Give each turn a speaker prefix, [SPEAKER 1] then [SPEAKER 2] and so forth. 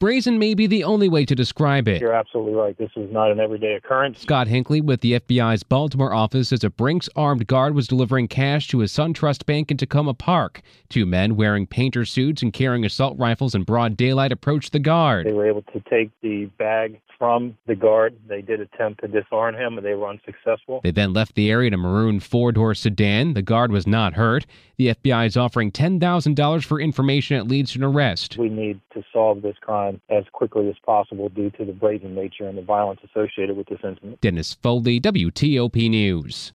[SPEAKER 1] Brazen may be the only way to describe it.
[SPEAKER 2] You're absolutely right. This is not an everyday occurrence.
[SPEAKER 1] Scott Hinckley with the FBI's Baltimore office says a Brinks armed guard was delivering cash to his SunTrust Bank in Tacoma Park. Two men wearing painter suits and carrying assault rifles in broad daylight approached the guard.
[SPEAKER 2] They were able to take the bag from the guard. They did attempt to disarm him, and they were unsuccessful.
[SPEAKER 1] They then left the area in a maroon four-door sedan. The guard was not hurt. The FBI is offering $10,000 for information that leads to an arrest.
[SPEAKER 2] We need to solve this crime as quickly as possible due to the brazen nature and the violence associated with this incident.
[SPEAKER 1] Dennis Foley, WTOP News.